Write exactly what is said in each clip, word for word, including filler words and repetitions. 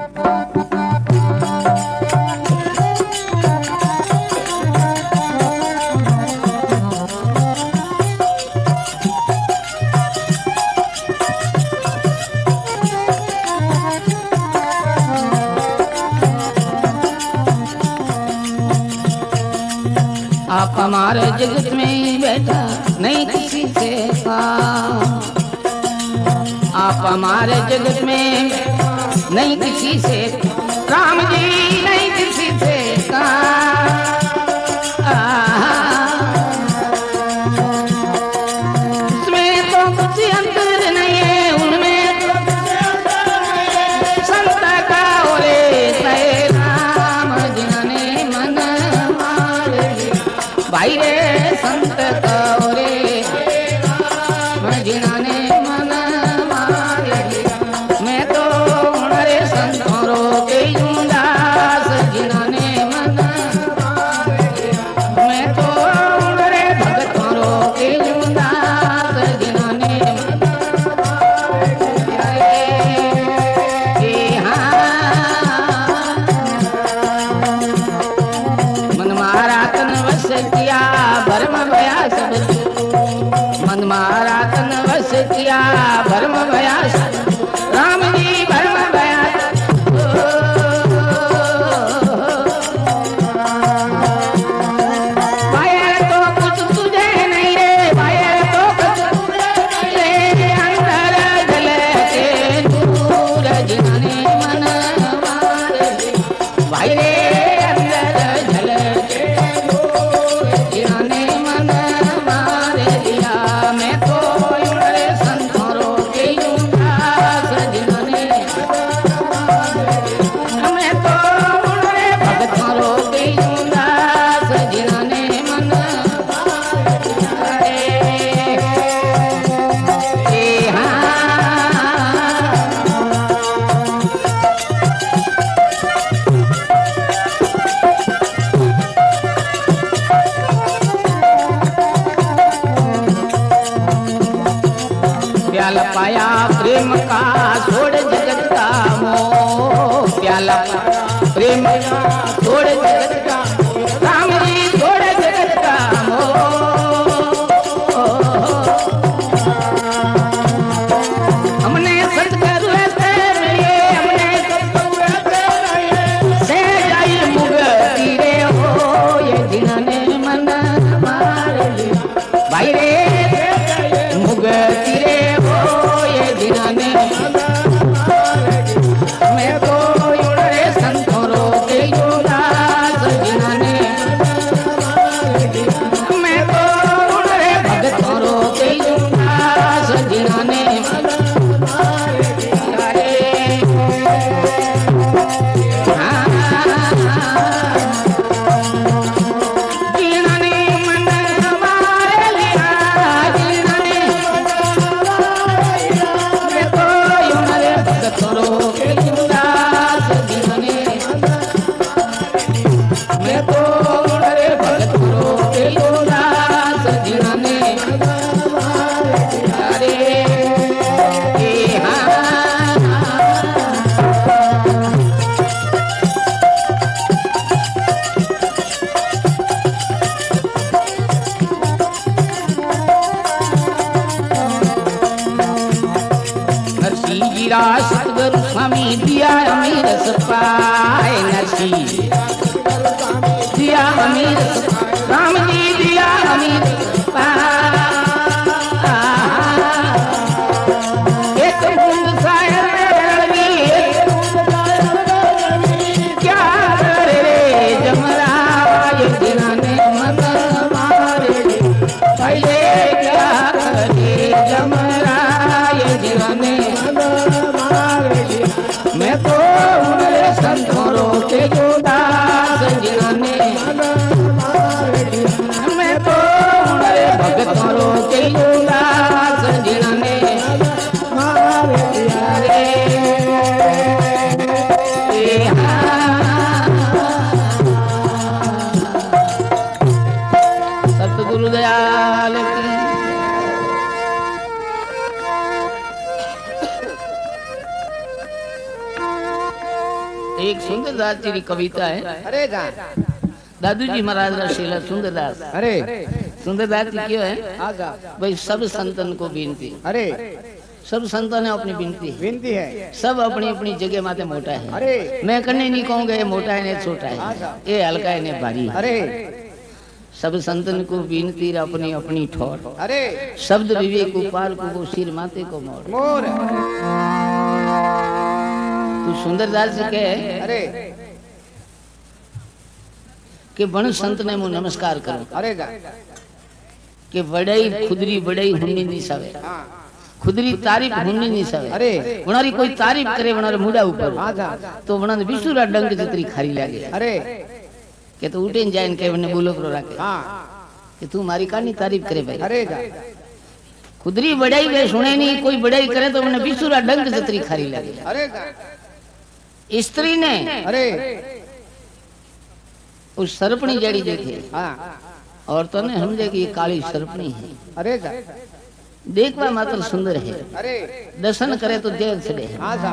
आप हमारे जगत में बैठा नहीं किसी से काम, आप हमारे जगत में नहीं किसी से, राम जी नहीं किसी से काम। उसमें तो कुछ अंतर नहीं है, उनमें तो संत का ओरे सहे राम जिन्होंने मन भाई रे संत कौरे जिन्होंने मन मारे, मैं तो रे संतों रोके दास जिन्होंने मन मारे, मैं तो रे भगतों रोके दास जिन्होंने मन मारा तन वश किया भरम भया सब, मन मारा तन वश किया भरम भया सब, राम जी भरम भया भाया तो कुछ तुझे नहीं रे, भाया तो कुछ तुझे रे, अंदर जल के दूर जिन्होंने मन मारे, भाई रे अंदर जल जिन्होंने मन मारे दिया, मैं तो रे संतों रोके दास जिन्होंने, मैं तो रे भगतों रोके दास जिन्होंने मन मारे। प्याला पाया प्रेम का छोड़ जगत का मोह, प्याला प्रेम का छोड़ जगत का, राम जी छोड़ जगत का मोह, हमने सतगुरु से मिले, हमने सतगुरु से जाई मुक्ति रे हो, ये जिन्होंने मन मारे भाई रे मुक्ति रे जिन्होंने, मैं तो रे संतों रोके दास जिन्होंने, मैं तो रे भगतों रोके दास जिन्होंने, सतगुरु स्वामी दिया अमीर सपाए, नरसी दिया अमीर राम जी दिया अमीर एक बूंद सायर क्या करे रे जमराज जिन्होंने मन मारे, पहले क्या करे जमराज जिन्होंने, मैं तो रे संतों रोके दास जिन्होंने, मैं तो रे भगतों रोके दास जिन्होंने रे सतगुरु दयाल की। एक सुंदरदास जी की कविता है। अरे जा दादू जी महाराज रा शेला सुंदरदास। अरे सुंदरदास जी क्यों है आजा भाई सब संतन को विनती। अरे सब संतों ने अपनी विनती विनती है। सब अपनी अपनी जगह माते मोटा है। अरे मैं कन्ने नहीं कहूंगा ये मोटा है ने छोटा है, ये हल्का है ने भारी है। अरे सब संतन को विनती अपनी अपनी ठोर। अरे शब्द विवेक उपाल को वो सिर माते को मोर। मोर तू सुंदरदास जी कहे अरे कि बण संत ने मु नमस्कार करो। अरे जा कि वड़ई खुदरी वड़ई हुन्नी नहीं सवे, खुदरी तारीफ हुन्नी नहीं सवे। अरे वणारी कोई तारीफ करे वणारे मुड़ा ऊपर आजा तो वणा विशुरा डंग जतरी खारी लागे। अरे के तो उठे जाए के वने बोलो प्रो राखे हाँ कि तू मारी कानी तारीफ करे भाई। अरे जा खुदरी बड़ाई वे सुने नहीं, कोई बड़ाई करे तो वने विशुरा डंग जतरी खारी लागे। अरे जा स्त्री ने अरे उस सरपणी जड़ी देखे हाँ औरतों ने समझे कि ये काली सरपणी है। अरे जा देखवा मात्र सुंदर है, अरे दर्शन करे तो देव चढ़े। आजा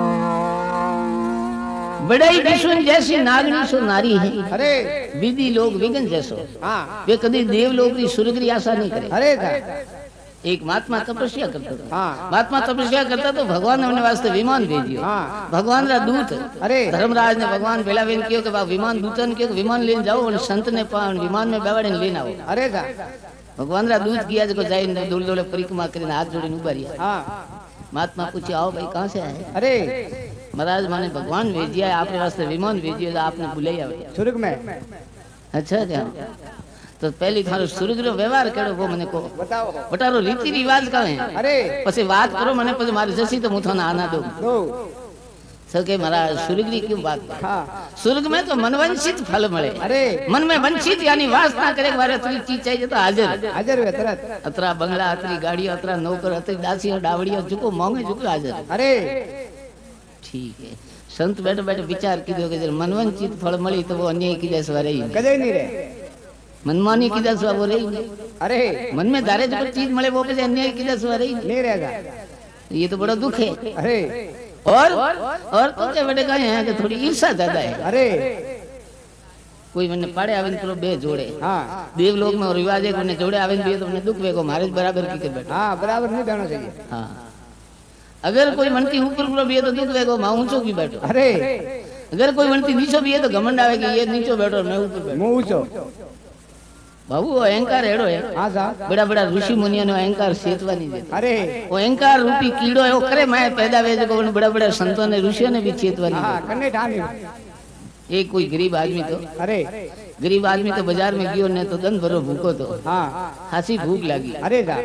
बड़ाई विष्णु जैसी नागनी सो नारी है, अरे विधि लोग विघ्न जैसो। हाँ वे कभी देवलोक की स्वर्ग की आशा नहीं करे। अरे जा एक महात्मा तपस्या करता था। हाँ महात्मा तपस्या करता तो भगवान ने अपने वास्ते विमान भेजियो। हाँ भगवान रा दूत अरे धर्मराज ने भगवान बेलावेन कियो कि विमान दूतन के विमान लेने जाओ और संत ने विमान में बेवाड़े लेने आओ। अरे जा भगवान रा दूत किया जो जाए डोल डोले परिक्रमा करने हाथ जोड़े उभा रिया। हाँ महात्मा पूछे आओ भाई कहाँ से आए? अरे महाराज माने भगवान भेजिया है आपने वास्ते विमान भेजियो तो आपने बुलाया। स्वर्ग में अच्छा क्या तो पहली थारो सूरज रो व्यवहार केड़ो वो मने को बताओ। बटारो रीति रिवाज का है। अरे પછી વાત કરો મને પછી મારી જસી તો હું થોને આના દઉં। दो सके महाराज स्वर्ग की क्यों बात कर? हाँ स्वर्ग में तो मनवंचित फल मिले। अरे मन में वंचित यानी वासना करे बारे अतरी चीज चाहिए तो हाजिर। हाजिर हुए तुरंत। अतरा बंगला अतरी गाड़ी अतरा नौकर अतरी दासी डावड़ी जुको मांगे जुको हाजिर। अरे ठीक है संत बैठे बैठे विचार कीधो कि जब मनवंचित फल मिली तो वो अन्याय की जैसे रही कदे नहीं रे मनमानी की जैसे वो रही। अरे मन में धारे जो चीज मिले वो पे अन्याय की जैसे रही नहीं रहेगा। ये तो बड़ा दुख है। अरे और और तो क्या बेटे कहे हैं कि थोड़ी ईर्षा ज्यादा है। अरे कोई मैंने पाड़े आवे तो बे जोड़े। हाँ देवलोक में रिवाज है कोने जोड़े आवे तो मैंने दुख वेगो मारे बराबर की के बैठा। हाँ बराबर नहीं जाना चाहिए। हाँ अगर कोई मनती ऊपर ऊपर भी है तो दुख वेगो मां ऊंचो की बैठो। अरे अगर कोई मनती नीचो भी है तो घमंड आवे कि ये नीचो बैठो मैं ऊपर बैठो। मुंह ऊंचो बाबू वो अहंकार हेड़ो है। हाँ जा बड़ा बड़ा ऋषि मुनियों ने अहंकार सेतवा नहीं देता। अरे वो अहंकार रूपी कीड़ो है वो करे मैं पैदा वे जो बड़ा बड़ा संतों ने ऋषियों ने भी चेतवा नहीं हाँ कन्ने ठानी। देता। एक कोई गरीब आदमी तो अरे गरीब आदमी तो बाजार में गयो ने तो दन भरो भूखो तो हाँ खासी भूख लगी। अरे जा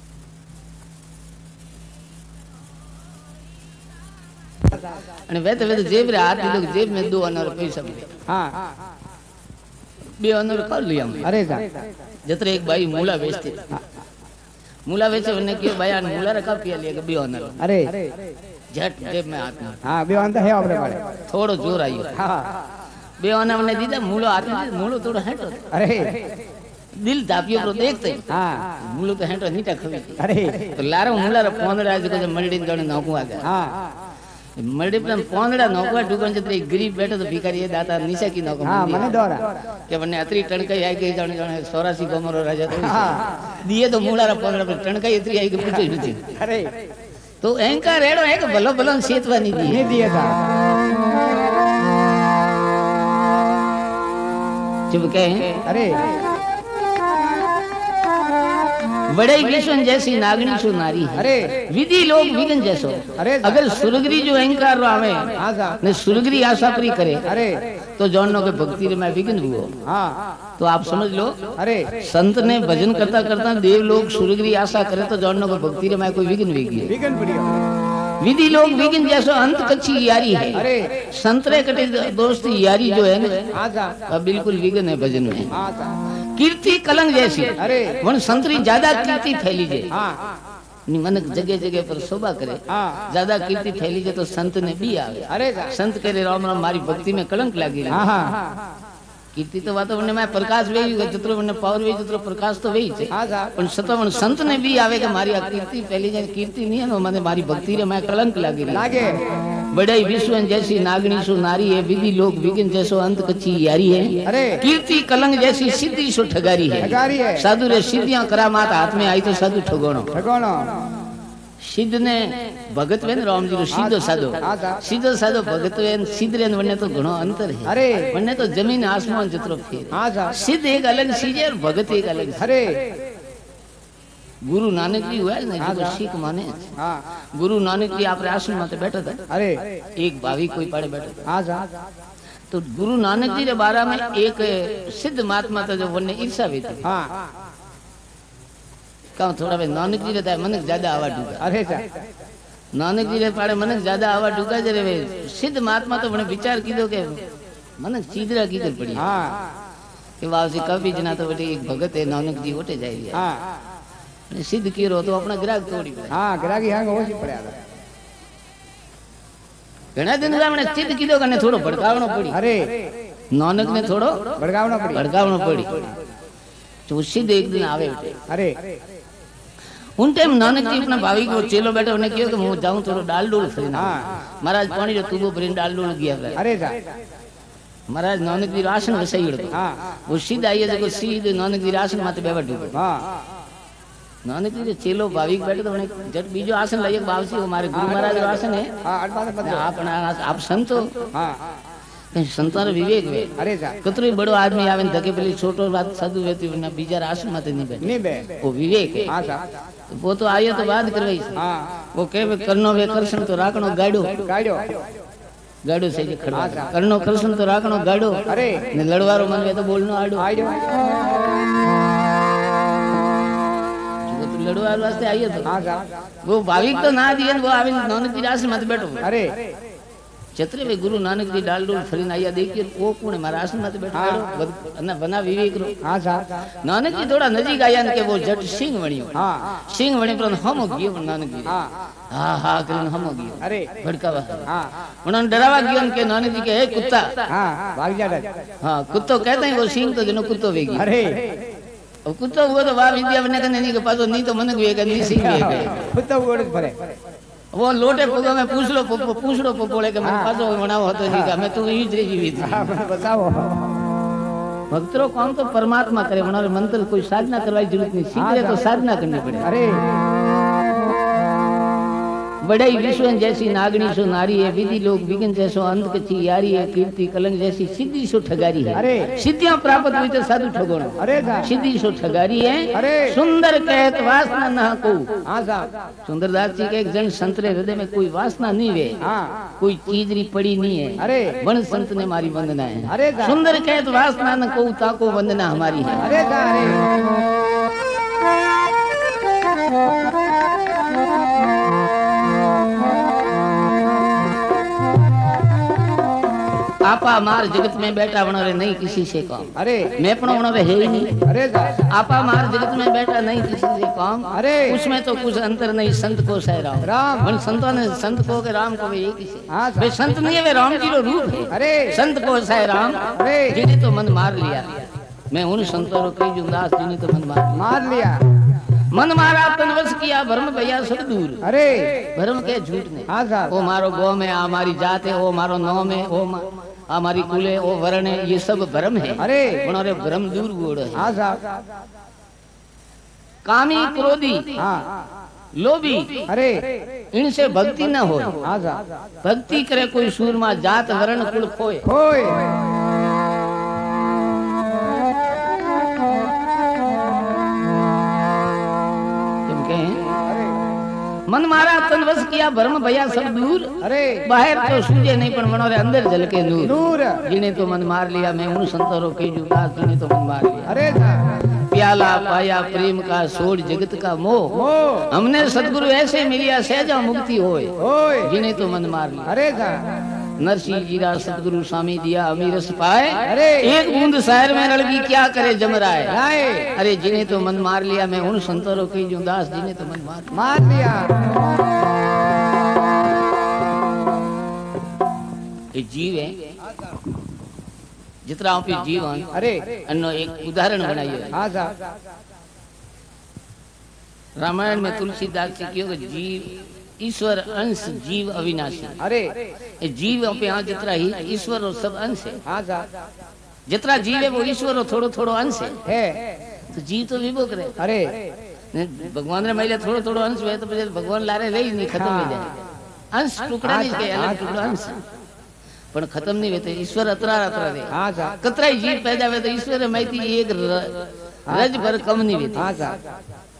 અને વે તો વે તો જેબ રે હાથ દીધો કે જેબ में दो अनार पैसा मिले। हाँ बे अनार कर लिया हम। अरे जा जतरे एक भाई मूला बेचते मूला बेचे उन्हें क्यों भाई आन मूला रखा पिया लिया बे अनार अरे झट जेब में हाथ में हाँ बे अंदर है अपने वाले। थोड़ो जोर आयो। हाँ बे अनार ने दीदा मूलो हाथ में मूलो थोड़ो हेटो अरे दिल धापियो तो देखते हाँ मूलो तो हेटो नीटा खवी अरे तो लारो मूला रे पोंदड़ा जो के मलडी दणे नौकू आ गया। हाँ मलडी पर पोंदड़ा नौकवा डुगन जतरे गरीब बैठो तो भिखारी ये दाता नीचा की नौको हाँ मने दौरा के बने अतरी टणकाई आई गई जण जण चौरासी गमरो राजा तो हाँ दिए तो मूला रे पोंदड़ा पर टणकाई इतरी आई के पूछो नहीं। अरे तो अहंकार एड़ो है कि भलो भलो सेतवा नहीं दी नहीं दिया था। चुप कहे अरे बड़े विष्णु जैसी नागनी सो नारी है। अरे विधि लोग विघ्न जैसो। अरे अगर सुरगरी जो अहंकार आवे हाँ जा ने सुरगरी आशा पूरी करे अरे तो जाननो के भक्ति रे मैं विघ्न हुओ। हाँ तो आप समझ लो अरे संत ने भजन करता करता देव लोग सुरगरी आशा करे तो जाननो के भक्ति रे मैं कोई विघ्न वेगी। विघ्न बढ़िया विधि लोग विघ्न जैसो अंत कच्ची यारी है। अरे संतरे कटे दोस्त यारी जो है ना हाँ जा अब बिल्कुल विघ्न है भजन में। हाँ जा कीर्ति कलंक जैसी अरे वन संतरी ज्यादा कीर्ति फैली जाए हाँ मन जगह जगह पर शोभा करे हाँ ज्यादा कीर्ति फैली जाए तो संत ने भी आवे। अरे जा संत कह रहे राम राम मारी भक्ति में कलंक लागी हाँ हाँ कीर्ति तो वातावरण में प्रकाश वेई जतरो મને पावर वेई जतरो प्रकाश तो वेई छे हाँ जा पण सतावण संत ने भी आवे के मारी आ कीर्ति फैली जाए कीर्ति नहीं है મને मारी भक्ति रे मैं कलंक लागी लागे बड़ाई विश्वन जैसी नागणी सो नारी है, विधि लोक विघ्न जैसो अंत कच्ची यारी है। अरे कीर्ति कलंक जैसी सिद्धि सो ठगारी है। ठगारी है। साधु रे सिद्धियां करामात हाथ में आई तो साधु ठगोणो। ठगोणो सिद्ध ने भगत वेन राम जी रो सीधो साधो सीधो साधो भगत वेन सिद्ध रे वने तो घणो अंतर है। अरे वने तो जमीन आसमान जतरो फेर। हां जा सिद्ध एक अलग चीज है और भगत एक अलग। अरे गुरु नानक जी हुआ ना जो सीख माने। हां गुरु नानक जी आपरे आश्रम में बैठा था। अरे एक भावी कोई पड़े बैठा था। हां जा तो गुरु नानक जी रे बारे में एक सिद्ध महात्मा था जो वने ईर्षा हुई थी। हां कहूं थोड़ा भाई नानक जी रे मन ज्यादा आवा डूगा। अरे जा नानक जी रे पाड़े मन ज्यादा आवा डूगा जरे वे सिद्ध महात्मा तो वने विचार कीधो के मन चीदरा की कर पड़ी। हां के वासी कभी जना तो बेटे एक भगत है नानक जी ओटे जाई। हां सिद्ध कीरो तो अपना ग्राहक तोड़ी पड़े। हां ग्राहकी हां ओसी पड़या था। घणा दिन सामने सिद्ध कीधो कने थोड़ो भड़कावणो पड़ी। अरे नानक ने थोड़ो भड़कावणो पड़ी भड़कावणो पड़ी। तो सिद्ध एक दिन आवे उठे। अरे उन टाइम नानक जी अपना भावी को चेलो बैठो उन्हें कहो कि मैं जाऊं थोड़ो डाल डोल फरी ना। महाराज पानी जो तुबो भरीने डाल डोल गया। अरे जा महाराज नानक जी राशन वसाई उड़तो। हां वो सीध आई है जो सीध नानक जी राशन माथे बेवा डूबे। हां नानक जी चेलो भाविक बैठे तो उन्हें जट बीजो आसन लायक बावसी हमारे गुरु महाराज रो आसन है। हां अटवाने बदलो आप आप संत हो। हां कहीं संतान विवेक वे। अरे जा कतरो बड़ो आदमी आवे धके पेली छोटो बात साधु वेती ना बीजा आसन माथे नहीं बैठे। नहीं बे वो विवेक है। हां जा वो तो आयो तो बात करवाई। हां वो कहे करनो वे करसन तो राखणो गाड़ो गाड़ो गाड़ो से खड़ा करनो करसन तो राखणो गाड़ो। अरे ने लड़वारो मन वे तो बोलनो आड़ो आड़ो वो तो लड़वार वास्ते आयो तो। हां जा वो भाविक तो ना दिए वो आवे नानक जी आश्रम में बैठो। अरे छतरे वे गुरु नानक जी डाल डोल फरीने आया देखिए वो कौन है मारा आश्रम में बैठो अना बना विवेक रो। हां जा नानक जी थोड़ा नजीक आया ने के वो जट सिंह वणियो। हां सिंह वणी पर हम गयो नानक जी। हां हां हां करीने हम गयो। अरे भड़कावा हां उन्होंने डरावा गयो के नानक जी के हे कुत्ता। हां भाग जा डर। हां कुत्तो कहते हैं वो सिंह तो जनो कुत्तो वेगी। अरे अब कुत्तो हुआ तो बाप विद्या बने कने नहीं के पासो नहीं तो मन वेगा नहीं सिंह वेगा। कुत्ता ओड़ पड़े वो लोटे पुगो में पूछ लो पूछ लो पोपोले के मन पासो बनाओ होतो जी का मैं तू ई ज जीवित। हां बताओ भक्तों कौन तो परमात्मा करे उन्होंने मंत्र कोई साधना करवाई जरूरत नहीं सीधे तो साधना करनी पड़े। अरे बड़ाई विश्वन जैसी नागणी सो नारी है, विधि लोक विघ्न जैसो अंत कच्ची यारी है, कीर्ति कलंक जैसी सिद्धि सो ठगारी है। अरे सिद्धियां प्राप्त हुई तो साधु ठगोणो। अरे सिद्धि सो ठगारी है। अरे सुंदर कहत वासना ना को। हां साहब सुंदरदास जी के एक जन संतरे हृदय में कोई वासना नहीं वे। हां कोई चीजरी पड़ी नहीं है। अरे वन संत ने हमारी वंदना है। अरे सुंदर कहत वासना न को ताको वंदना हमारी है। अरे अरे आपा मार जगत में बैठा बनोरे नहीं किसी से काम। अरे मैं पण बनोरे है ही नहीं। अरे आपा मार जगत में बैठा नहीं किसी से काम। अरे उसमें तो कुछ अंतर नहीं संत को सह राम। राम मन संतों ने संत को के राम को वे एक ही से। हाँ वे संत नहीं है वे राम जी रो रूप है। अरे संत को सह राम। अरे जिन्हें तो मन मार लिया। मैं उन संतों रो कई जुमदास जिन्हें तो मन मार लिया। मार लिया मन मारा तन वश किया भ्रम भैया सब दूर। अरे भ्रम के झूठ नहीं। हाँ साहब ओ मारो गौ में हमारी जात है, ओ मारो नौ में, ओ हमारी कुले, ओ वर्ण है, ये सब भ्रम है। अरे उन्होंने भ्रम दूर गोड़ है। हाँ साहब कामी क्रोधी हाँ लोभी अरे इनसे भक्ति न हो। हाँ साहब भक्ति करे कोई सूरमा जात वर्ण कुल खोए। खोए मन मारा तन वश किया भ्रम भया सब दूर। अरे बाहर तो सूझे नहीं पण मनोरे अंदर झलके नूर। नूर जिन्हें तो मन मार लिया मैं उन संतों के जुदास जिन्हें तो मन मार लिया। अरे प्याला पाया प्रेम का सोड़ जगत का मोह। मोह हमने सदगुरु ऐसे मिलिया सहजा मुक्ति होए। होए जिन्हें तो मन मार लिया। अरे नरसिंह जीरा सतगुरु स्वामी दिया अमीरस पाए। अरे एक बूंद शहर में लड़की क्या करे जमराए। राय अरे जिन्हें तो मन मार लिया मैं उन संतों की जुदास जिन्हें तो मन मार मार लिया। ये जीव है जितना आप जीव हैं। अरे अन्नो एक उदाहरण बनाइए। हाँ साहब रामायण में तुलसीदास जी की जीव ईश्वर अंश जीव अविनाशी। अरे ये जीव पे यहाँ जितना ही ईश्वर और सब अंश है। हाँ साहब जितना जीव है वो ईश्वर और थोड़ो थोड़ो अंश है। है तो जीव तो विभो करे। अरे ने भगवान रे महिला थोड़ो थोड़ो अंश है तो फिर भगवान लारे रही नहीं खत्म हो जाए। अंश टुकड़ा नहीं के अलग टुकड़ा अंश पण खत्म नहीं होते। ईश्वर अतरा अतरा दे। हाँ साहब कतरा जीव पैदा हुए तो ईश्वर माहिती एक रज भर कम नहीं होती। हाँ साहब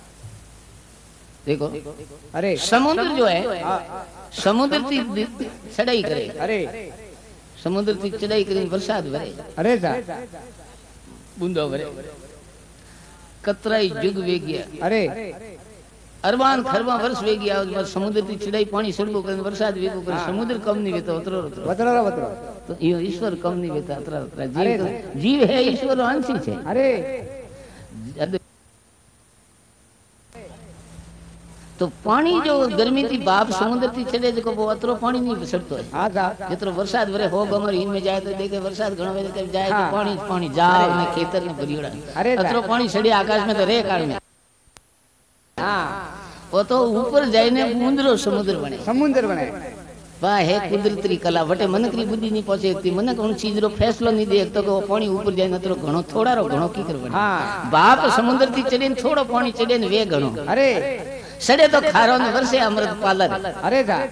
देखो अरे समुद्र जो है समुद्र की चढ़ाई करे। अरे समुद्र की चढ़ाई करे बरसात भरे। अरे साहब बूंदो भरे कतराई जुग वे गया। अरे अरबान खरबा वर्ष वे गया बस समुद्र की चढ़ाई पानी सड़को करे बरसात वेगो करे। समुद्र कम नहीं वेतो उतरो उतरो बतरो बतरो तो यो ईश्वर कम नहीं वेता अतरा अतरा अरे जीव जीव है ईश्वर अंश ही है। अरे तो पानी जो गर्मी थी बाप समुद्र थी चढ़े जो वो अतरो पानी नहीं सड़तो है। हाँ साहब जितरो वरसाद भरे हो गमर हिन में जाए तो देखे वरसाद घणो वे तो जाए हाँ। तो पानी पानी जाव ने खेतर ने भरियोड़ा। अरे अतरो पानी सड़े आकाश में तो रे काल में। हाँ वो तो ऊपर जाइने बूंदरो समुद्र बने। समुद्र बने वाह है कुदरती कला वटे मनकरी बुद्धि नहीं पहुंचे थी मनक उन चीज रो फैसलो नहीं दे तो वो पानी ऊपर जाए न तो घणो थोड़ा रो घणो की कर बने। हाँ बाप समुद्र थी चढ़े थोड़ो पानी चढ़े वे घणो अरे सड़े तो खारो ने वर्षे अमृत पालर। अरे साहब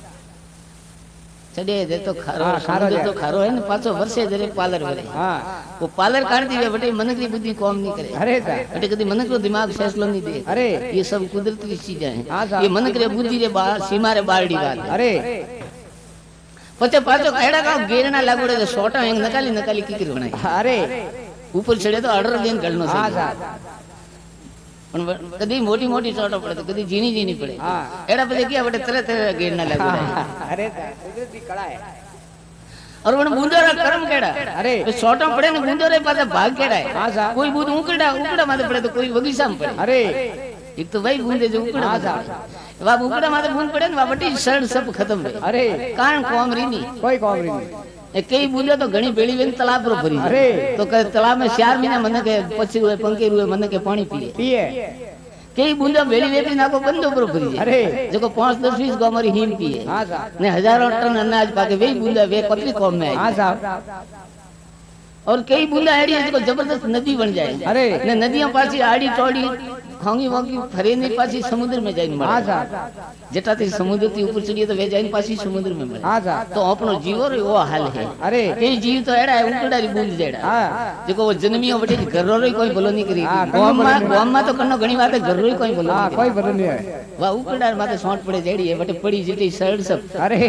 चढ़े दे तो खारो हाँ, खारो समुद्र जाए। तो खारो है न पाछो वर्षे जरे पालर भरे। हाँ वो पालर काट दी वे बटे मनकरी बुद्धि काम नहीं करे। अरे साहब बटे कदी मनक रो दिमाग फैसलो नहीं दे। अरे ये सब कुदरती चीजें हाँ हैं। साहब। ये मनक रे बुद्धि रे बाहर सीमा रे बारडी बात है। अरे पचे पाछो कहेड़ा का गेरना लागोड़े तो सोटा हेंग नकाली नकाली की कर बनाई। अरे ऊपर चढ़े तो अडर गेन गलनो हाँ से साहब पण कदी मोटी मोटी सोटो पड़े तो कदी झीनी झीनी पड़े। हाँ। एड़ा पे किया बटे तरह तरह गेरना लागोड़े। अरे साहब कुदरती कला है और वन बूंदोरा कर्म केड़ा अरे तो सोटा पड़े ने बूंदोरे पाछे भाग केड़ा है। हाँ साहब कोई बूंद उकड़ा उकड़ा माथे पड़े तो कोई बगीचा में पड़े। अरे एक तो वही बूंदे जो उकड़ा हाँ माथे साहब पड़े। वा उकड़ा माथे बूंद पड़े ने वा बटी सड़ सब खत्म है। अरे कारण कोमरी नहीं कोई कॉमरी नहीं ए कई बूंदे तो घणी बेड़ी वेन तालाब रो भरी। अरे तो कहे तालाब में चार महीना मन के पक्षी हुए पंखे हुए मन के पानी पिए। पिए कई बूंदा बेड़ी वेपी नाको बंदो पर भरी है। अरे जो पांच दस बीस गामरी हिम पिए हाँ साहब ने हजारों टन अनाज पाके वही बूंदा वे कतरी कौम में हाँ आई। साहब और कई बूंदा ऐडी है जो जबरदस्त नदी बन जाए। अरे ने नदियां पासी आड़ी टोड़ी खांगी वांगी फरे नहीं पासी समुद्र में जाइन हाँ मरे। साहब जेटा थी समुद्र थी ऊपर चढ़िए तो वे जाइन पासी समुद्र में मरे। हाँ साहब तो अपनो जीव रो वो हाल है। अरे कई जीव तो एड़ा है उकड़ारी बूंद जेड़ा हाँ देखो वो जन्मियो बटे घरो रो कोई बोलो नहीं करी। हाँ, कहीं गाम बोलो में नहीं। गाम में तो कन्नो घणी बात है घरो कोई बोलो हाँ नहीं कोई करी। बदल नहीं है वा उकड़ार माथे सोंट पड़े जेड़ी है बटे पड़ी जेटी सड़ सब। अरे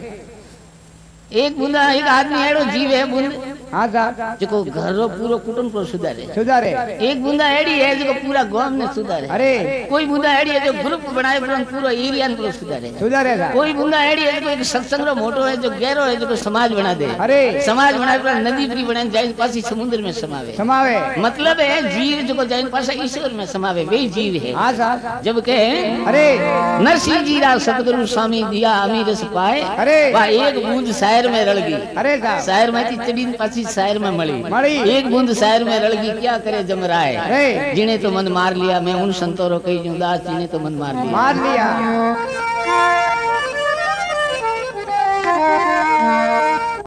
एक बूंदा एक आदमी एड़ो जीव है बूंद हाँ साहब जो घर रो पूरो कुटुंब को सुधारे। सुधारे एक बूंदा एड़ी है जो पूरा गांव ने सुधारे। अरे कोई बूंदा एड़ी है जो ग्रुप बनाए पूरा पूरा एरिया को सुधारे। सुधारे साहब कोई बूंदा एड़ी है जो एक सत्संग रो मोटो है जो गहरो है जो समाज बना दे। अरे समाज बनाए पूरा नदी फ्री बनाए जाइन पासी समुद्र में समावे। समावे मतलब है जीव जो जाइन पासा ईश्वर में समावे वही जीव है। हाँ साहब जब के अरे नरसिंह जी रा सतगुरु स्वामी दिया अमीर रस पाए। अरे वह एक बूंद शायर में रल गई। अरे साहब शायर में थी चढ़ी पासी शायर में मળી मળી। एक बूंद शायर में रल गई क्या करे जमराए। अरे जिने तो मन मार लिया मैं उन संतों रो कही जूं दास जिने तो मन मार लिया। मार लिया